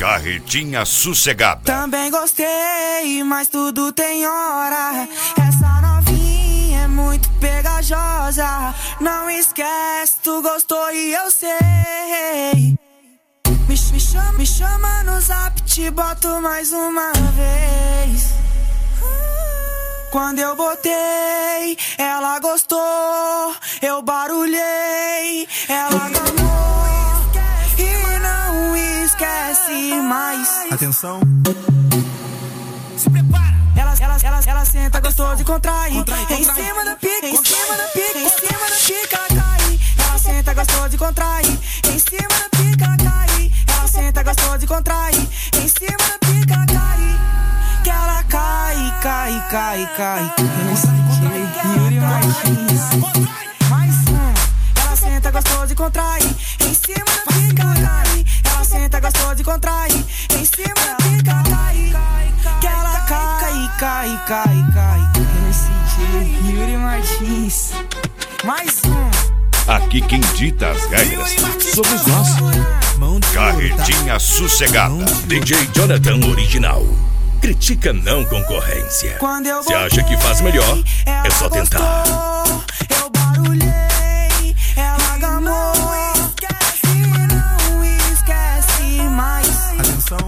Carretinha sossegada. Também gostei, mas tudo tem hora. Essa novinha é muito pegajosa. Não esquece, tu gostou e eu sei. Me chama no zap, te boto mais uma vez. Quando eu botei, ela gostou. Eu barulhei, ela gamou e não esquece mais. Atenção. Se prepara. Ela senta gostoso e contrai. Em cima da pica, em cima da pica, em cima da pica, cai. Ela senta gostoso e contrai. Em cima da pica, cai. Ela senta gostoso e contrai. Em cima da pica, cai. Que ela cai, cai, cai, cai. Yuri Martins. Mais um. Ela senta gostoso e contrai. Em cima da pica, cai. Ela senta gostoso e contrai. Em cima da pica, cai. Que ela cai, cai, cai, cai. Yuri Martins. Mais um. Aqui quem dita as regras somos nós. Carretinha sossegada. DJ Jonathan Original. Critica não concorrência. Se acha que faz melhor, é só tentar. Eu barulhei, ela gamou e não esquece mais. Atenção.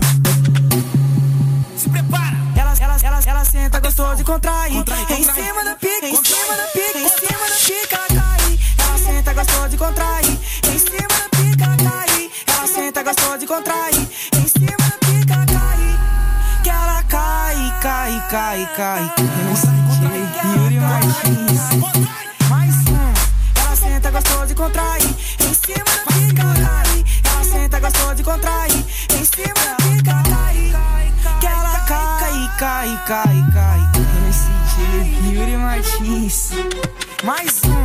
Se prepara. Ela senta gostoso e contrai. Em cima da pica, em cima da pica, em cima da pica, cai. Ela senta gostoso e contrai. Em cima da pica, cai. Ela senta gostoso e contrai. Em cima da pica, cai. Que ela cai, cai, cai, cai. Yuri Martins. Mais um. Ela senta gostoso e contrai. Em cima da pica, cai. Ela senta gostoso e contrai. Em cima da pica, cai. Que ela cai, cai, cai, cai. Yuri Martins. Mais um.